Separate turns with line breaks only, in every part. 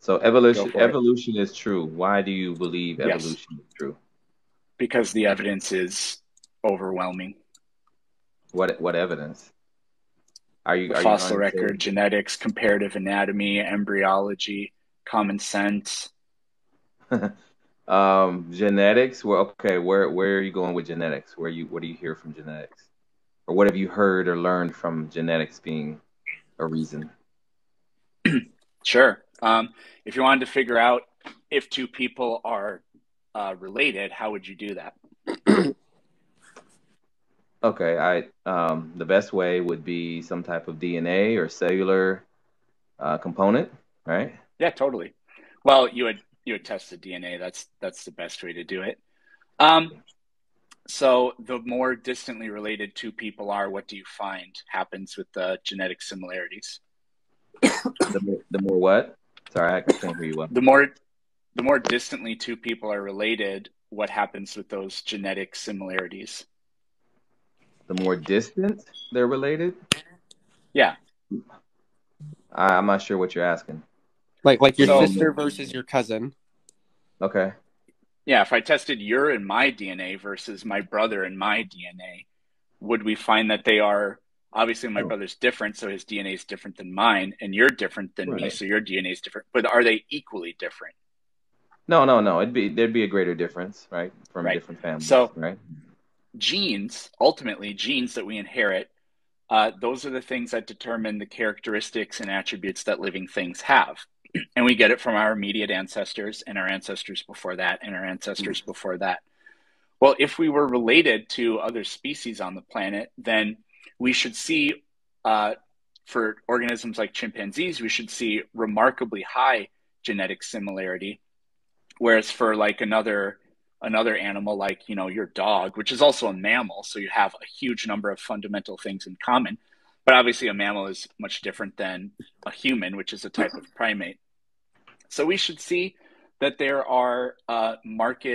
So
Go for it.
evolution is true. Why do you believe
Yes,
evolution is true?
because the evidence is overwhelming.
What evidence?
The
Are you
fossil
trying to
record, genetics, comparative anatomy, embryology, common sense.
say genetics? Well, okay, where are you going with genetics? What do you hear from genetics? Or what have you heard or learned from genetics being a reason?
Sure. If you wanted to figure out if two people are related, how would you do that?
Okay, I the best way would be some type of DNA or cellular component, right?
Yeah, totally. Well, you would test the DNA. That's the best way to do it. Um, so the more distantly related two people are, what do you find happens with the genetic similarities?
The more what? Sorry, I can't hear you well.
The more the more distantly two people are related, what happens with those genetic similarities?
The more distant they're related?
Yeah.
I'm not sure what you're asking.
Like your
What do you
So
sister
mean?
versus your cousin.
Okay.
yeah, if I tested your and my DNA versus my brother and my DNA, would we find that they are obviously my
Oh,
brother's different, so his DNA is different than mine, and you're different than me,
right.
so your DNA is different. But are they equally different?
No. There'd be a greater difference, right, from
Right.
different families,
So
right?
genes, ultimately, genes that we inherit, those are the things that determine the characteristics and attributes that living things have. And we get it from our immediate ancestors and our ancestors before that and our ancestors before that. Well, if we were related to other species on the planet, then we should see, uh, for organisms like chimpanzees, we should see remarkably high genetic similarity. Whereas for like another animal like your dog, which is also a mammal, so you have a huge number of fundamental things in common. But obviously, a mammal is much different than a human, which is a type of primate. So we should see that there are marked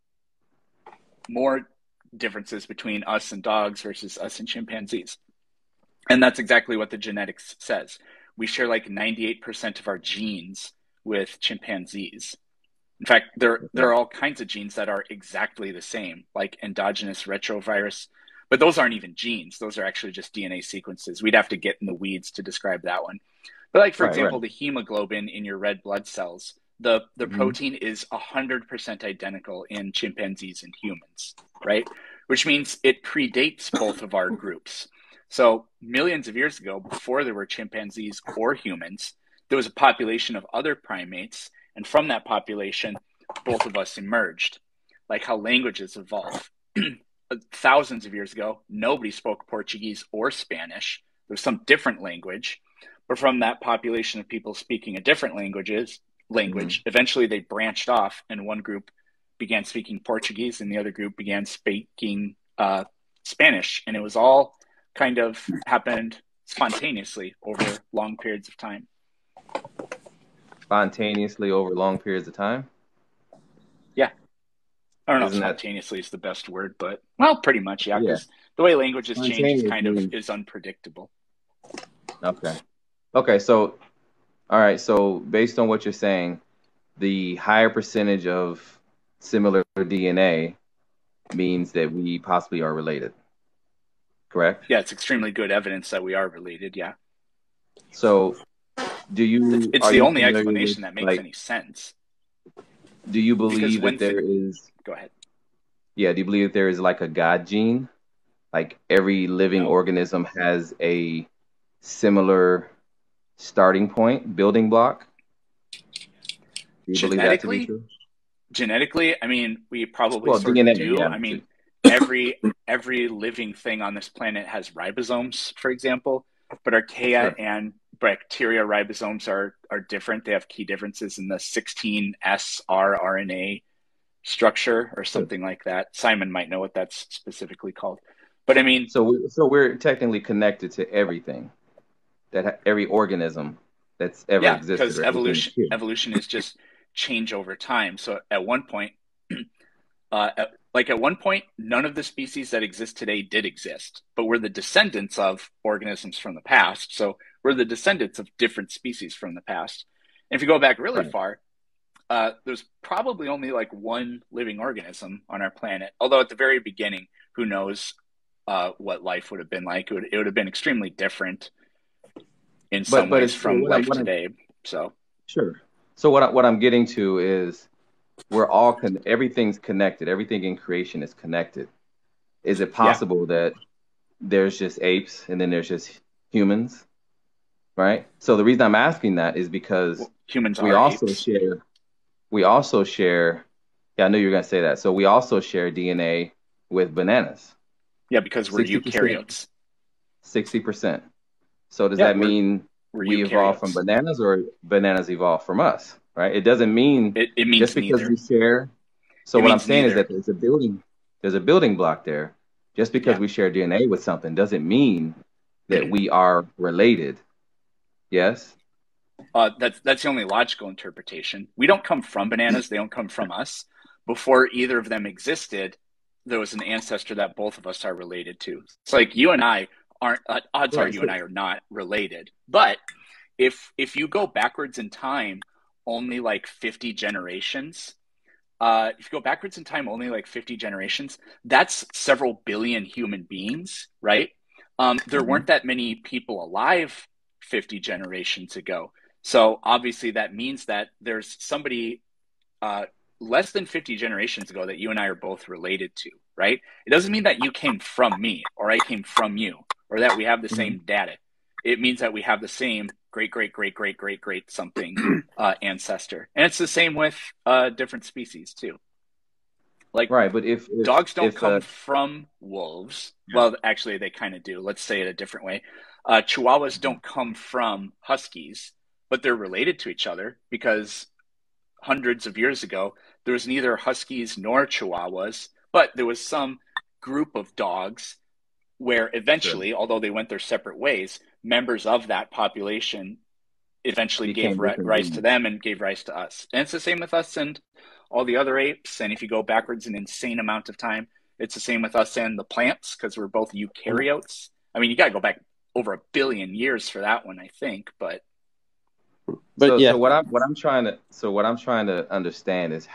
more differences between us and dogs versus us and chimpanzees. And that's exactly what the genetics says. We share like 98% of our genes with chimpanzees. In fact, there
Okay.
are all kinds of genes that are exactly the same, like endogenous retrovirus, but those aren't even genes. Those are actually just DNA sequences. We'd have to get in the weeds to describe that one. But like for
Right.
example, the hemoglobin in your red blood cells, the
Hmm.
protein is 100% identical in chimpanzees and humans, right? Which means it predates both of our groups. So millions of years ago, before there were chimpanzees or humans, there was a population of other primates, and from that population, both of us emerged, like how languages evolve. Thousands of years ago, nobody spoke Portuguese or Spanish. There was some different language, but from that population of people speaking a different
Hmm.
language, eventually they branched off, and one group began speaking Portuguese, and the other group began speaking Spanish, and it was all kind of happened spontaneously over long periods of time.
Spontaneously over long periods of time.
Yeah, I don't know if
Isn't that
spontaneously is the best word, but well, pretty much, yeah,
yeah?
because the way languages change is
Spontaneous
kind of
means
is unpredictable.
okay. Okay, so all right, so based on what you're saying, the higher percentage of similar DNA means that we possibly are related, correct?
Yeah, it's extremely good evidence that we are related. Yeah,
So,
it's
are
the
you
only
familiar with
explanation that makes
like
any sense.
do you
Because
believe that
when
there is
go ahead.
do you believe that there is like a God gene? Like every living
No,
organism has a similar starting point, building block? Do you believe that to be
genetically,
true?
genetically, I mean, we probably
Well,
sort of
DNA,
do.
yeah.
I mean, every living thing on this planet has ribosomes, for example, but archaea
Sure.
and bacteria ribosomes are different. They have key differences in the 16S rRNA structure or
Sure.
something like that. Simon might know what that's specifically called. But I mean,
So we're technically connected to everything every organism that's ever
yeah,
existed
because
or everything that's here.
evolution is just change over time. So at one point, at one point, none of the species that exist today did exist, but we're the descendants of organisms from the past. So we're the descendants of different species from the past. And if you go back really
Right.
far, there's probably only like one living organism on our planet. Although at the very beginning, who knows what life would have been like? It would have been extremely different in some
But
ways
it's
from life today. So
sure. So what I'm getting to is everything's connected. Everything in creation is connected. Is it
yeah,
possible that there's just apes and then there's just humans, right? So the reason I'm asking that is because
well, humans
we
are
also
apes.
share we also share yeah, I knew you were going to say that. So we also share DNA with bananas.
Yeah, because we're
60%,
eukaryotes.
60%. So does
Yeah,
that mean
we're
we evolved from
eukaryotes.
bananas or bananas evolved from us, right? It doesn't mean
It
just
means
because
neither.
we share. So
It
what I'm
means
saying is
neither.
that there's a building block there. Just because
Yeah.
we share DNA with something doesn't mean that we are related. Yes?
That's the only logical interpretation. We don't come from bananas; they don't come from us. Before either of them existed, there was an ancestor that both of us are related to. It's like you and I aren't. Odds are
Right.
you and I are not related. But if you go backwards in time, only like 50 generations. If you go backwards in time, only like 50 generations. That's several billion human beings, right? There
Hmm.
weren't that many people alive 50 generations ago. So obviously that means that there's somebody uh, less than 50 generations ago that you and I are both related to, right? It doesn't mean that you came from me or I came from you or that we have the
Hmm.
same data. It means that we have the same great, great, great, great, great, great something ancestor. And it's the same with different species too. Like
Right. But
dogs don't
if
come from wolves.
yeah.
Well, actually, they kind of do. Let's say it a different way. Chihuahuas
Mhm.
don't come from huskies, but they're related to each other because hundreds of years ago, there was neither huskies nor chihuahuas, but there was some group of dogs where
Sure.
eventually, although they went their separate ways, members of that population eventually gave
Became different
rise to
breeds.
them and gave rise to us. And it's the same with us and all the other apes. And if you go backwards an insane amount of time, it's the same with us and the plants because we're both eukaryotes. I mean, you got to go back over a billion years for that one, I think. But
But yeah,
What I'm trying to understand is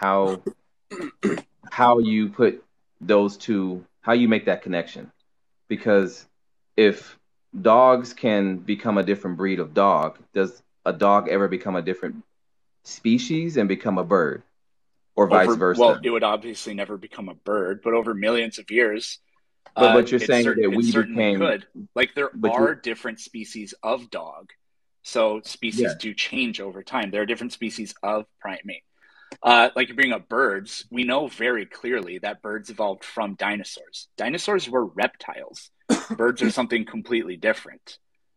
how you put those two, how you make that connection. Because if dogs can become a different breed of dog, does a dog ever become a different species and become a bird, or vice
well,
versa?
it would obviously never become a bird, but over millions of years,
But you're saying that
it
we
certainly
became,
could. Like there
but
are
you,
different species of dog, so species
yeah,
do change over time. There are different species of primate. Like you bring up birds, we know very clearly that birds evolved from dinosaurs. Dinosaurs were reptiles. Birds are something completely different.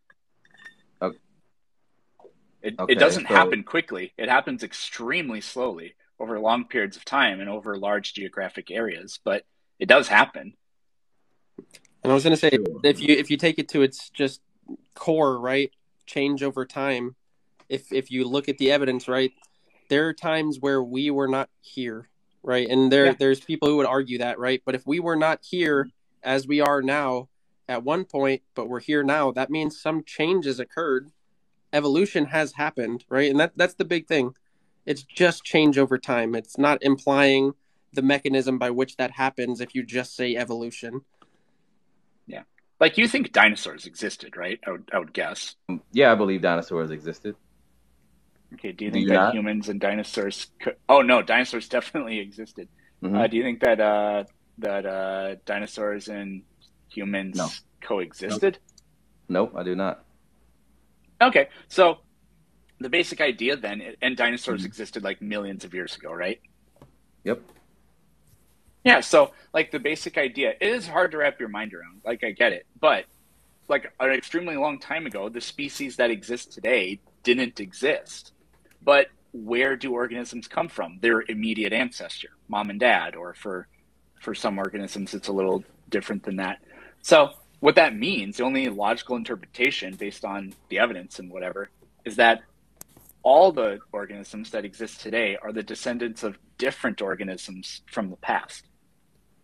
It
okay,
doesn't
so
happen quickly. It happens extremely slowly over long periods of time and over large geographic areas, but it does happen.
and I was gonna say
sure,
if you take it to its just core, right, change over time. If you look at the evidence, right, there are times where we were not here, right, and
Yeah.
there's people who would argue that, right, but if we were not here as we are now at one point, but we're here now, that means some changes occurred. Evolution has happened, right, and that's the big thing. It's just change over time. It's not implying the mechanism by which that happens if you just say evolution.
Yeah. Like you think dinosaurs existed, right? I would guess.
yeah, I believe dinosaurs existed.
Okay. Do you
Do
think
you
that
not?
humans and dinosaurs could... Oh, no, dinosaurs definitely existed.
Hmm.
Do you think that dinosaurs and
No,
humans
nope,
coexisted?
nope, I do not.
Okay. So the basic idea then, and dinosaurs
Hmm.
existed like millions of years ago, right?
Yep.
Yeah. So like the basic idea, it is hard to wrap your mind around. Like I get it, but like an extremely long time ago, the species that exist today didn't exist. But where do organisms come from? Their immediate ancestor, mom and dad, or for some organisms, it's a little different than that. So what that means, the only logical interpretation based on the evidence and whatever, is that all the organisms that exist today are the descendants of different organisms from the past.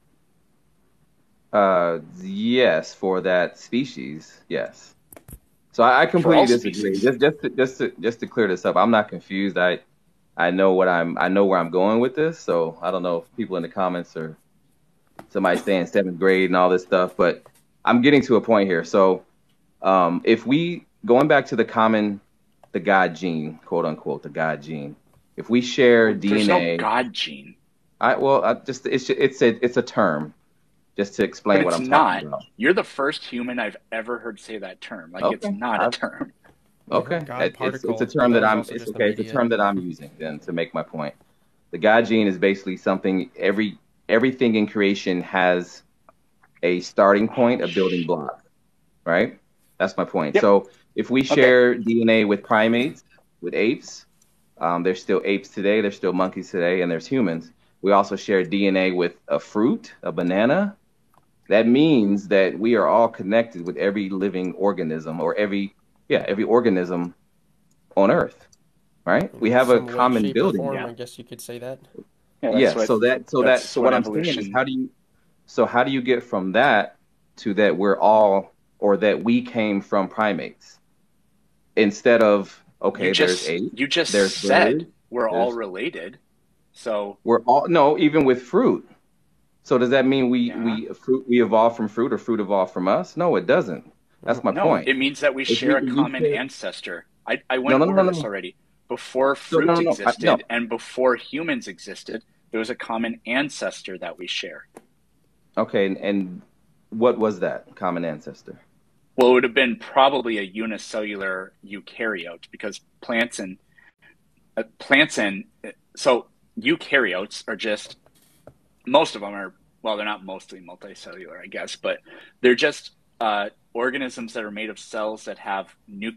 Yes, for that species, yes. So I
for
completely
all
disagree.
species.
Just to clear this up, I'm not confused. I know I know where I'm going with this. So I don't know if people in the comments or somebody saying seventh grade and all this stuff, but I'm getting to a point here. So if we going back to the God gene, quote unquote, the God gene, if we share
There's no
DNA,
God gene,
it's a term just to
but
explain what
it's
I'm talking
not.
about.
You're the first human I've ever heard say that term. Like, it's
Okay,
not a term.
We heard
okay,
God
it's a
particle,
term
but that
that
was
I'm.
also
It's
just the
okay. It's a
media.
term that I'm using then to make my point. The God gene is basically something everything in creation has a starting point, a building block, right? That's my point.
Yep.
So if we
Okay.
share DNA with primates, with apes, there's still apes today, there's still monkeys today, and there's humans. We also share DNA with a fruit, a banana. That means that we are all connected with every living organism or every organism on Earth, right? We have a
Some way,
common
shape, or
building
form.
block.
I guess you could say that.
Yeah,
Yeah,
that's
so
what
what I'm saying is
evolution.
how do you get from that to that we're all or that we came from primates instead of okay, there's apes,
You just
there's
said
birds,
we're all
there's
related. So
we're all no, even with fruit. So does that mean
yeah.
we evolved from fruit or fruit evolved from us? No, it doesn't. That's my
No,
point.
it means that we
If
share a
we
common
share
ancestor. I
no
went
no no
over
no
this
no
already. Before
so no
fruit
no no no
existed and before humans existed, there was a common ancestor that we share.
okay and what was that common ancestor?
Well, it would have been probably a unicellular eukaryote because plants and so eukaryotes are just most of them are well, they're not mostly multicellular, I guess, but they're just organisms that are made of cells that have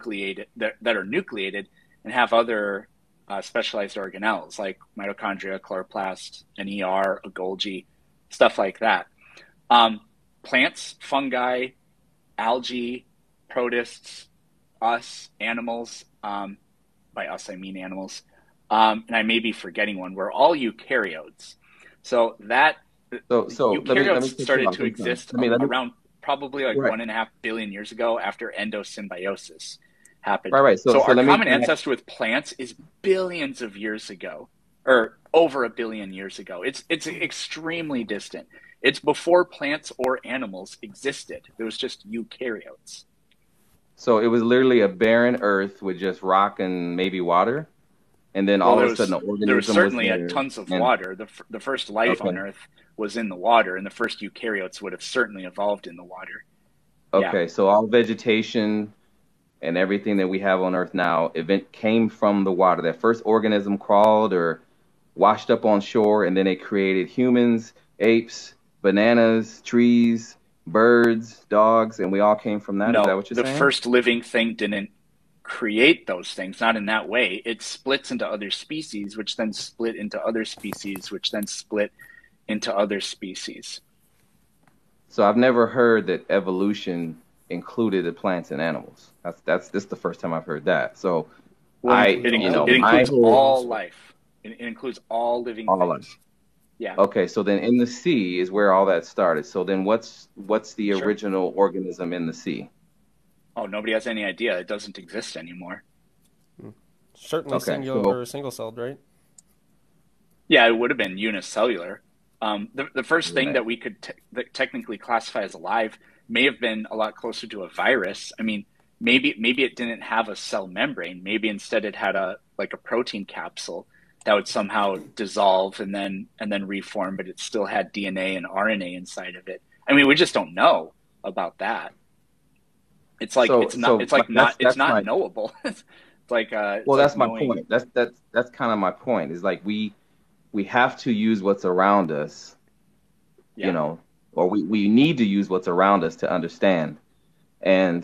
that are nucleated and have other specialized organelles like mitochondria, chloroplast, an ER, a Golgi, stuff like that. Um, Plants, fungi, algae, protists, us, animals. By us, I mean animals. And I may be forgetting one. We're all eukaryotes. So that
So let me
eukaryotes
cut you
started
off.
to exist
Let me
around probably like
right
1.5 billion years ago after endosymbiosis happened.
right.
So
So
our
let me
common ancestor with plants is billions of years ago, or over 1 billion years ago. It's extremely distant. It's before plants or animals existed. There was just eukaryotes.
so it was literally a barren earth with just rock and maybe water, and then
Well,
all of a sudden an
there was
organism was
certainly
there.
tons of
And
water. The first life on
okay,
Earth was in the water, and the first eukaryotes would have certainly evolved in the water. Yeah.
okay, so all vegetation and everything that we have on Earth now event came from the water. That first organism crawled or washed up on shore, and then it created humans, apes, bananas, trees, birds, dogs, and we all came from that. Is that
No,
what you're
the
saying?
first living thing didn't create those things, not in that way. It splits into other species, which then split into other species, which then split into other species.
So I've never heard that evolution included the plants and animals. That's this is the first time I've heard that. So
It
Well,
I,
includes all
it
living
my
includes
things,
whole
all
honestly.
life. It includes all living
all of
things. Yeah,
okay. So then in the sea is where all that started. So then what's the
sure.
original organism in the sea?
Oh, nobody has any idea. It doesn't exist anymore.
Certainly
Okay,
singular
so
or single celled, right?
Yeah, it would have been unicellular. The first thing
right.
that we could that technically classify as alive may have been a lot closer to a virus. I mean, maybe it didn't have a cell membrane. Maybe instead it had a like a protein capsule that would somehow dissolve and then reform, but it still had DNA and RNA inside of it. I mean, we just don't know about that. It's like
So so
it's
that's
not
my
knowable. It's
well
like
that's my
knowing.
point. That's kind of my point. Is like we have to use what's around us, you
Yeah,
know, or we need to use what's around us to understand. And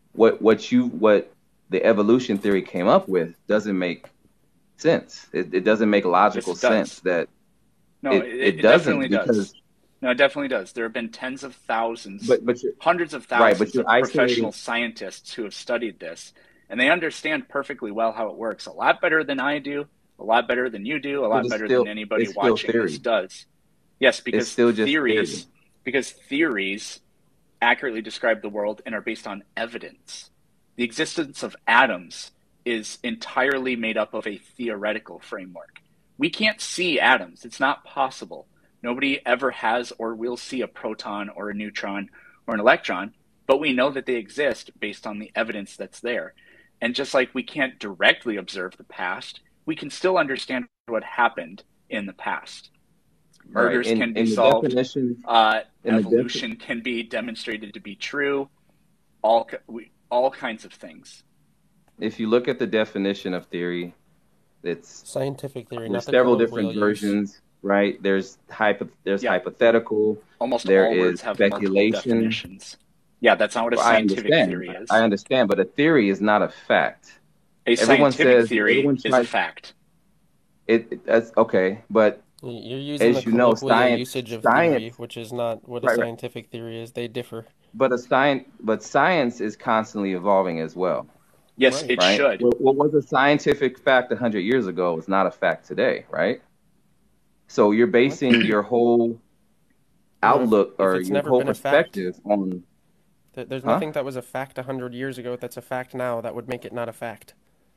what the evolution theory came up with doesn't make sense. It doesn't make
yes,
logical
it
sense
does.
that
No,
it
it definitely
doesn't because
does. No, it definitely does. There have been tens of thousands,
but you're
hundreds of
right, but
thousands
you're
of
isolating
professional scientists who have studied this, and they understand perfectly well how it works. A lot better than I do, a lot better than you do, a
but
lot better than anybody
it's still
watching this
theory.
does. Yes,
It's still just theory.
because theories accurately describe the world and are based on evidence. The existence of atoms is entirely made up of a theoretical framework. We can't see atoms. It's not possible. Nobody ever has or will see a proton or a neutron or an electron, but we know that they exist based on the evidence that's there. And just like we can't directly observe the past, we can still understand what happened in the past. Murders can be solved. Evolution can be demonstrated to be true. All kinds of things.
If you look at the definition of theory, it's
scientific theory.
There's several different versions, right? There's hypothetical.
Almost
there
all words
is
have
speculation.
multiple definitions. Yeah, that's not what a scientific theory is.
I understand, but a theory is not a fact.
Everyone says theory is a fact.
That's okay, but
you're using
as you know,
usage of theory, which is not what a scientific theory is. They differ.
But science is constantly evolving as well.
Yes, it should.
What was a scientific fact 100 years ago is not a fact today, right? So you're basing your whole outlook or your whole perspective on.
There's nothing that was a fact 100 years ago that's a fact now that would make it not a fact.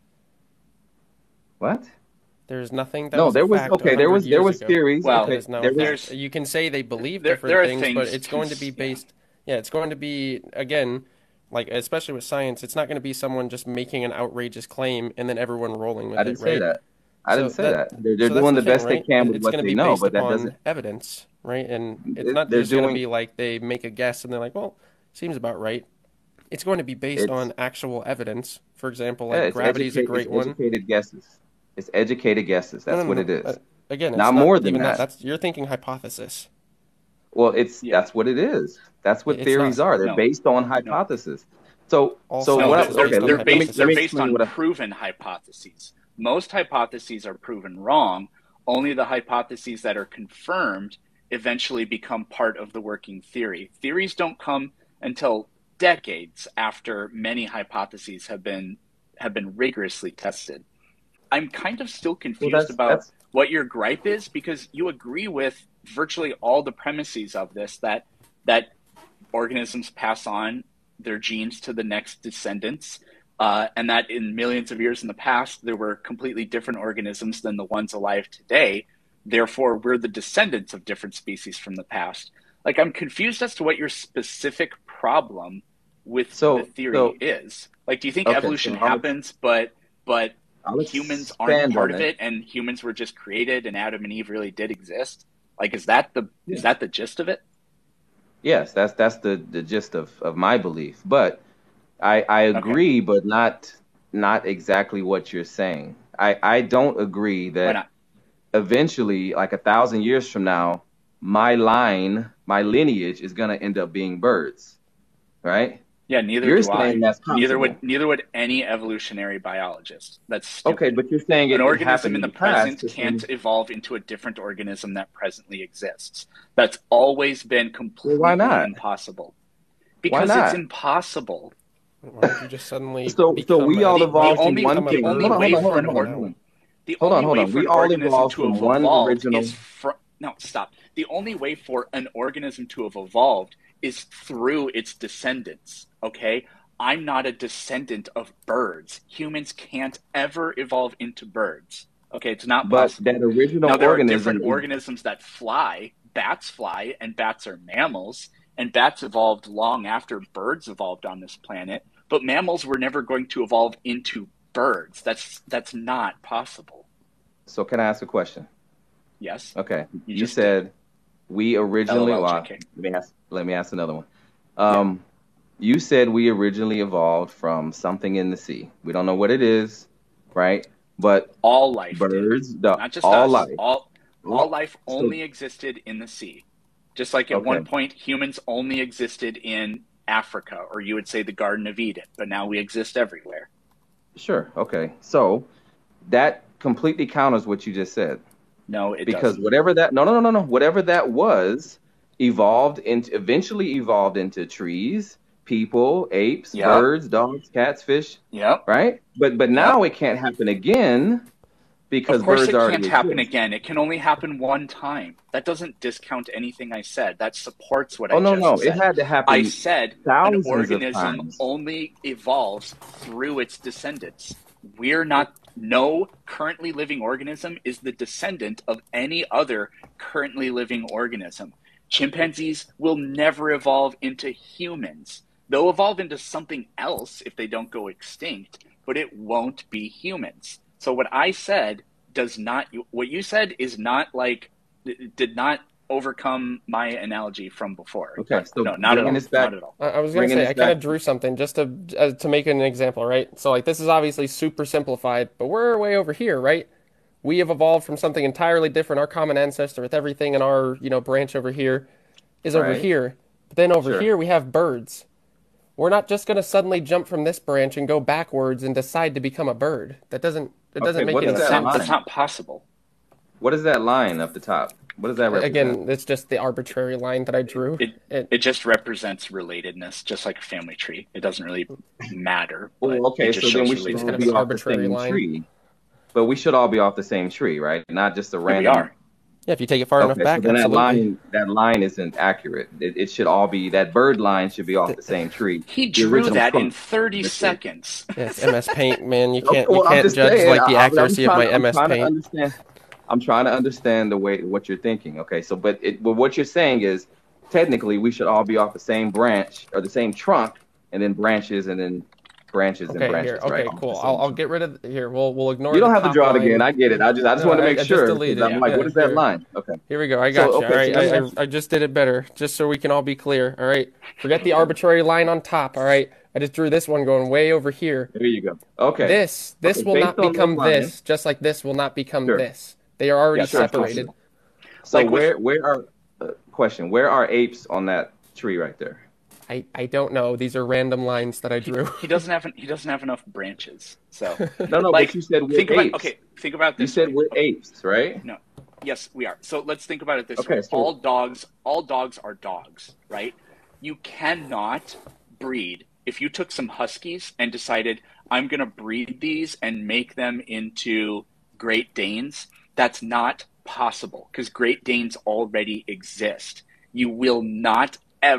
What?
There's nothing that was a fact.
Okay, there was theories.
Well,
you can say they believe different things, but it's going to be based. Yeah, it's going to be, again, like especially with science, it's not going to be someone just making an outrageous claim and then everyone rolling with it.
I didn't say that. I didn't say that. They're doing the best they can with what they know, but that doesn't
evidence, right? And it's not just going to be like they make a guess and they're like, well, seems about right. It's going to be based on actual evidence. For example, like gravity is a great one.
Educated guesses. It's educated guesses. That's what it is.
Again, it's
not more than that.
You're thinking hypothesis.
Well, that's what it is. That's what theories are. They're based on hypothesis. They're
based on proven hypotheses. Most hypotheses are proven wrong. Only the hypotheses that are confirmed eventually become part of the working theory. Theories don't come until decades after many hypotheses have been rigorously tested. I'm kind of still confused about what your gripe is, because you agree with virtually all the premises of this, that organisms pass on their genes to the next descendants, and that in millions of years in the past, there were completely different organisms than the ones alive today. Therefore, we're the descendants of different species from the past. Like, I'm confused as to what your specific problem with the theory is. Like, do you think evolution happens, but humans aren't part of it, and humans were just created, and Adam and Eve really did exist? Like, is that the gist of it?
Yes, that's the gist of my belief. But I agree, but not exactly what you're saying. I don't agree that eventually, like 1,000 years from now, my lineage is going to end up being birds, right?
Yeah, neither would any evolutionary biologist. That's stupid.
Okay, but you're saying
an organism in the present can't evolve into a different organism that presently exists. That's always been completely impossible. Because it's impossible.
Why did you just suddenly?
So we all evolved from one thing. Hold on. We all evolved from one original.
No, stop. The only way for an organism to have evolved is through its descendants, okay? I'm not a descendant of birds. Humans can't ever evolve into birds, okay? It's not possible.
But that original
there
organism...
are different organisms that fly. Bats fly, and bats are mammals, and bats evolved long after birds evolved on this planet, but mammals were never going to evolve into birds. That's not possible.
So can I ask a question?
Yes.
Okay. You said we originally... Let me ask another one. You said we originally evolved from something in the sea. We don't know what it is, right? But
all life,
birds,
not just
all
us.
life,
all life only existed in the sea. Just like at one point, humans only existed in Africa, or you would say the Garden of Eden. But now we exist everywhere.
Sure. Okay. So that completely counters what you just said.
No, it
because
doesn't.
Whatever that whatever that was eventually evolved into trees, people, apes, birds, dogs, cats, fish.
Yep.
Right? But now it can't happen again because
Of course
birds
it
already
can't happen
exist.
again. It can only happen one time. That doesn't discount anything I said. That supports what
Oh,
I
no,
just
no. It
said.
had to
I
happen
said an
thousands of
organism
times.
only evolves through its descendants. We're not, no currently living organism is the descendant of any other currently living organism. Chimpanzees will never evolve into humans. They'll evolve into something else if they don't go extinct, but it won't be humans. So what I said does not, what you said is not like, did not overcome my analogy from before.
Okay, so
No, not at
bringing
all.
this back,
Not at all.
I was gonna
bringing
say
this
I kind
back.
of drew something just to make an example, right? So like this is obviously super simplified, but we're way over here, right? We have evolved from something entirely different. Our common ancestor with everything in our, branch over here is over
Right?
here. But then over
Sure.
here we have birds. We're not just going to suddenly jump from this branch and go backwards and decide to become a bird. That doesn't
Okay,
make
what
any
is
That's
that
not,
sense.
that's
line?
not possible.
What is that line up the top? What does that represent?
Again, it's just the arbitrary line that I drew.
It,
It,
it just represents relatedness, just like a family tree. It doesn't really matter,
Oh,
but
okay,
it just
so then
shows
we should
it's
all
kind of
relatedness.
an
be off the
arbitrary
same
line.
tree. But we should all be off the same tree, right? Not just a
Yeah, we
random.
are.
Yeah, if you take it far enough
Okay, so
back,
then
absolutely.
that line isn't accurate. It should all be that bird line should be off the same tree,
He
the
drew
original
that in
trunk
30
of the tree.
seconds.
Yeah, it's MS Paint, man. You
Okay,
can't you
well, I'm
can't
just
judge
saying.
like the accuracy of my
I'm
MS
trying to
Paint.
understand. I'm trying to understand the way what you're thinking. Okay, so but what you're saying is technically we should all be off the same branch or the same trunk, and then branches and then branches and
Okay, here.
branches, right?
Okay,
Off the
cool.
same
I'll
trunk.
get rid of here. We'll ignore
You
the
don't have to
top
draw it again.
line.
I get it. I just
No,
want to make
I just
sure because
deleted
I'm
it.
like,
Yeah,
what is that
here.
line? Okay.
Here we go. I
So
got you. All
okay,
right.
so let me ask
I just did it better, just so we can all be clear. All right. Forget the arbitrary line on top. All right. I just drew this one going way over here.
There you go. Okay.
This
Okay,
will
based
not
on that
become
line,
this, just like this will not become
sure.
this. They are already
Yeah, it's not
separated.
possible.
So
Like with,
where are question? Where are apes on that tree right there?
I don't know. These are random lines that I drew.
he doesn't have enough branches. So
No, but
like
you said we're
think about
apes.
think about
You
this
said
way.
we're
Okay,
apes, right?
no. Yes, we are. So let's think about it this
Okay,
way.
so
All dogs are dogs, right? You cannot breed. If you took some huskies and decided I'm going to breed these and make them into Great Danes, that's not possible because Great Danes already exist. You will not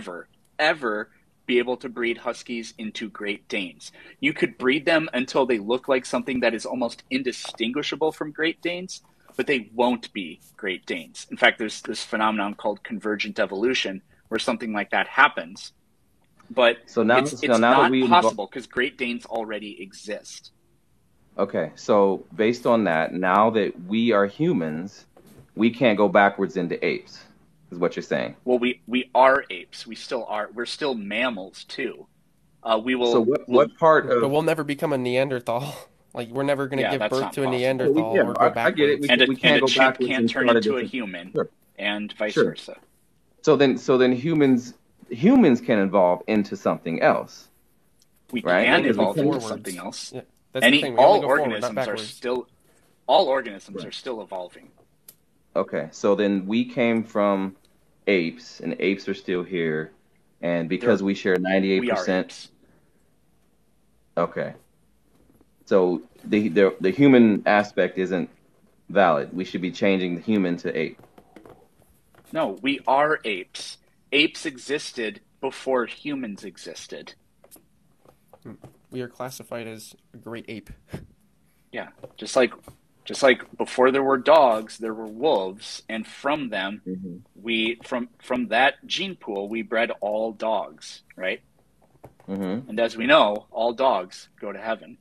ever be able to breed huskies into Great Danes. You could breed them until they look like something that is almost indistinguishable from Great Danes, but they won't be Great Danes. In fact, there's this phenomenon called convergent evolution where something like that happens. But
so now
it's
that
not
we
possible because Great Danes already exist.
okay, so based on that, now that we are humans, we can't go backwards into apes, is what you're saying.
Well, we are apes. We still are. We're still mammals too. We will.
So what part
But
of
we'll never become a Neanderthal. Like we're never going to
Yeah,
give
that's
birth
not
to a
possible.
Neanderthal
yeah,
or go
I get it.
backwards.
And
We
a
can't go
chimp
backwards
can't
and
turn
start a
into a
different.
human,
Sure,
and vice
sure.
versa.
So then humans can evolve into something else,
We
right?
can
Because we
evolve
can.
into
Forwards.
something else.
Yeah, that's the thing. We only go forward, not backwards.
All organisms
Right.
are still evolving.
Okay, so then we came from apes, and apes are still here, and because we share
We are
98%.
apes.
Okay, so the human aspect isn't valid. We should be changing the human to ape.
No, we are apes. Apes existed before humans existed.
We are classified as a great ape.
Yeah, just like before there were dogs, there were wolves, and from them,
Mm-hmm.
we from that gene pool, we bred all dogs, right?
Mm-hmm.
And as we know, all dogs go to heaven.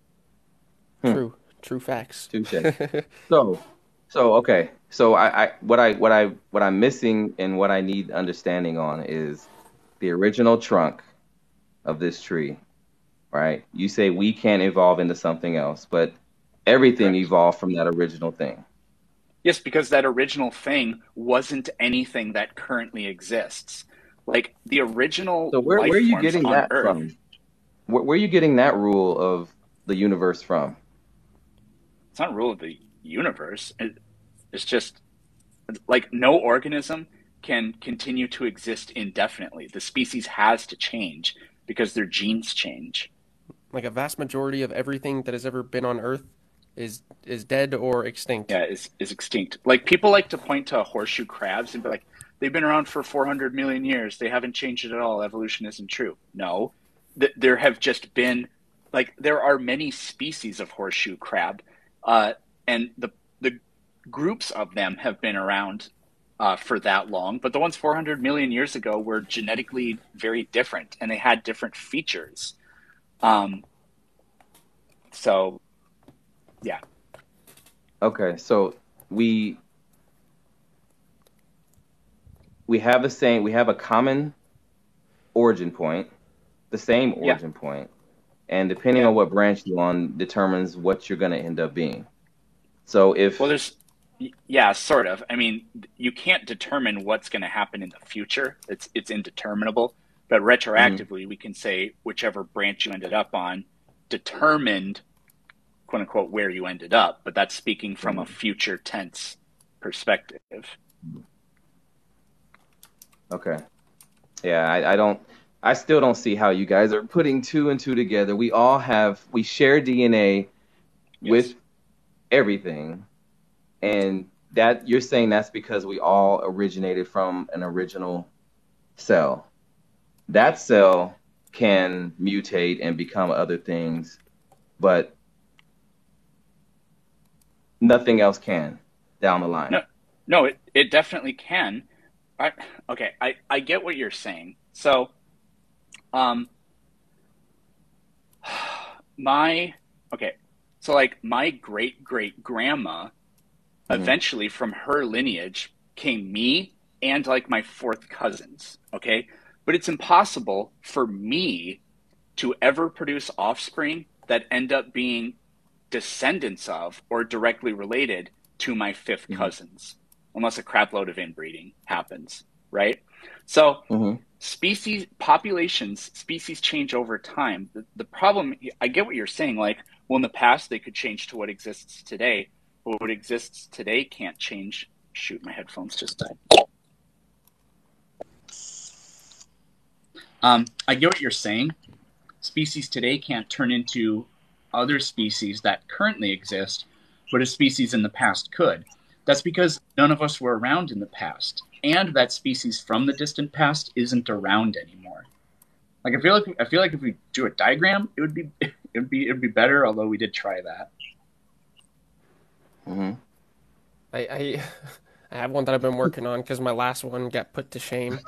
True facts.
Touche. So okay. So what I'm missing and what I need understanding on is the original trunk of this tree, right? You say we can't evolve into something else, but everything
Correct.
evolved from that original thing.
Yes, because that original thing wasn't anything that currently exists. Like the original
So where
life
are you
forms
getting
on
that
Earth.
from? Where are you getting that rule of the universe from?
It's not a rule of the universe. It's just like no organism can continue to exist indefinitely. The species has to change because their genes change.
Like a vast majority of everything that has ever been on Earth is dead or extinct.
Yeah, is extinct. Like, people like to point to horseshoe crabs and be like, they've been around for 400 million years. They haven't changed it at all. Evolution isn't true. No, there have just been, like, there are many species of horseshoe crab, and the groups of them have been around for that long. But the ones 400 million years ago were genetically very different, and they had different features. So, yeah.
Okay, so we have a common origin point, the same origin point, and depending on what branch you're on determines what you're going to end up being. So
sort of. I mean, you can't determine what's going to happen in the future. It's indeterminable. But retroactively, we can say whichever branch you ended up on determined, quote unquote, where you ended up. But that's speaking from a future tense perspective.
Okay. Yeah, I still don't see how you guys are putting two and two together. We share DNA with everything. And that you're saying that's because we all originated from an original cell. That cell can mutate and become other things, but nothing else can down the line.
No, it definitely can. I get what you're saying. So, my great-great-grandma, eventually from her lineage came me and like my fourth cousins. Okay. But it's impossible for me to ever produce offspring that end up being descendants of or directly related to my fifth cousins, unless a crap load of inbreeding happens, right? So species change over time. The problem, I get what you're saying, like, well, in the past they could change to what exists today, but what exists today can't change. Shoot, my headphones just died. I get what you're saying. Species today can't turn into other species that currently exist, but a species in the past could. That's because none of us were around in the past, and that species from the distant past isn't around anymore. Like, I feel like if we do a diagram, it would be better. Although we did try that.
I have one that I've been working on because my last one got put to shame.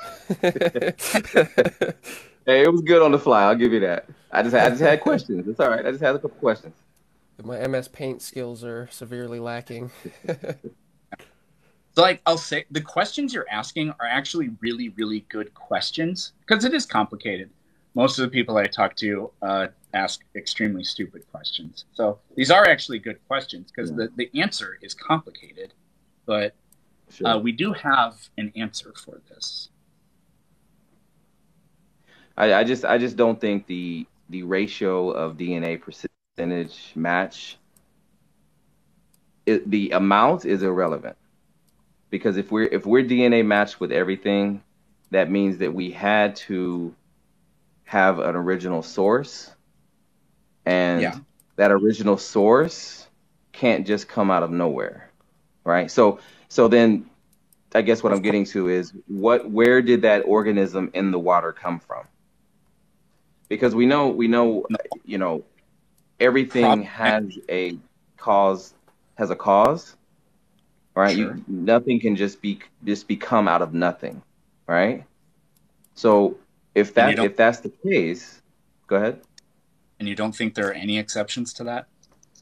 Hey, it was good on the fly. I'll give you that. I just had questions. It's all right. I just had a couple questions.
My MS Paint skills are severely lacking.
So, like, I'll say the questions you're asking are actually really, really good questions because it is complicated. Most of the people I talk to ask extremely stupid questions. So these are actually good questions because the answer is complicated, but we do have an answer for this.
I just don't think the ratio of DNA percentage match. The amount is irrelevant, because if we're DNA matched with everything, that means that we had to have an original source, and that original source can't just come out of nowhere, right? So then, I guess what I'm getting to is where did that organism in the water come from? Because we know, everything has a cause, right?
Sure.
Nothing can just become out of nothing, right? So if that's the case, go ahead.
And you don't think there are any exceptions to that?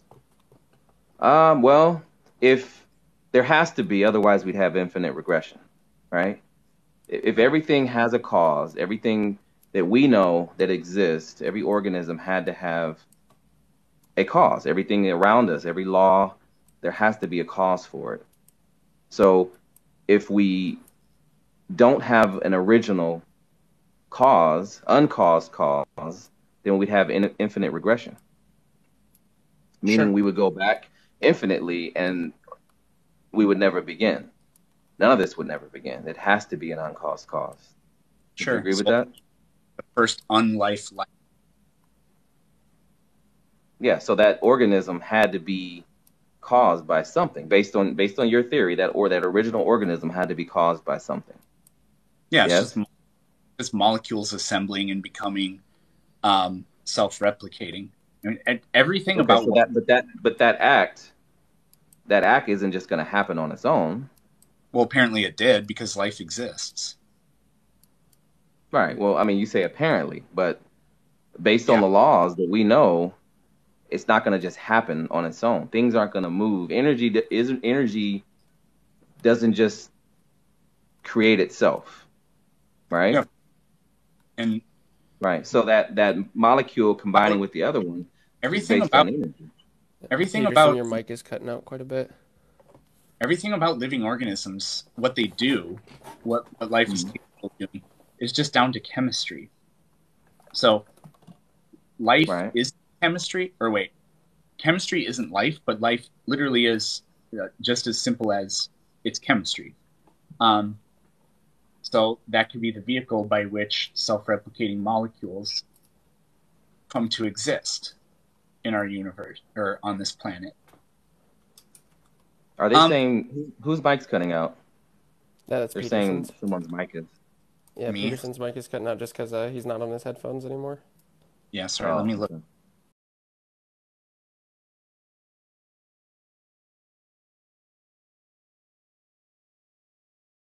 Well, if there has to be, otherwise we'd have infinite regression, right? If everything has a cause, everything that we know that exists, every organism had to have a cause. Everything around us, every law, there has to be a cause for it. So if we don't have an original cause, uncaused cause, then we'd have infinite regression. Meaning we would go back infinitely and we would never begin. None of this would never begin. It has to be an uncaused cause. Do you agree with that?
The first unlife life.
Yeah, so that organism had to be caused by something based on your theory that original organism had to be caused by something.
Yeah, it's
Yes?
just molecules assembling and becoming self-replicating. I mean, everything
Okay,
about
so that act isn't just going to happen on its own.
well, apparently it did because life exists.
Right. Well, I mean, you say apparently, but based on
Yeah.
the laws that we know, it's not going to just happen on its own. Things aren't going to move. Energy doesn't just create itself, right?
Yeah. And
Right. So that molecule combining with the other one is
everything
based
about
on energy.
everything
Peterson,
about
your mic is cutting out quite a bit.
everything about living organisms, what they do, what life is capable of doing, is just down to chemistry. So life
Right.
is chemistry, or wait, chemistry isn't life, but life literally is just as simple as it's chemistry. So that could be the vehicle by which self-replicating molecules come to exist in our universe or on this planet.
Are they saying whose mic's cutting out?
Yeah, that's
They're
Peterson's.
saying someone's mic is.
Yeah,
Me?
Peterson's mic is cutting out just because he's not on his headphones anymore.
Yeah, sorry, let me look.
Okay.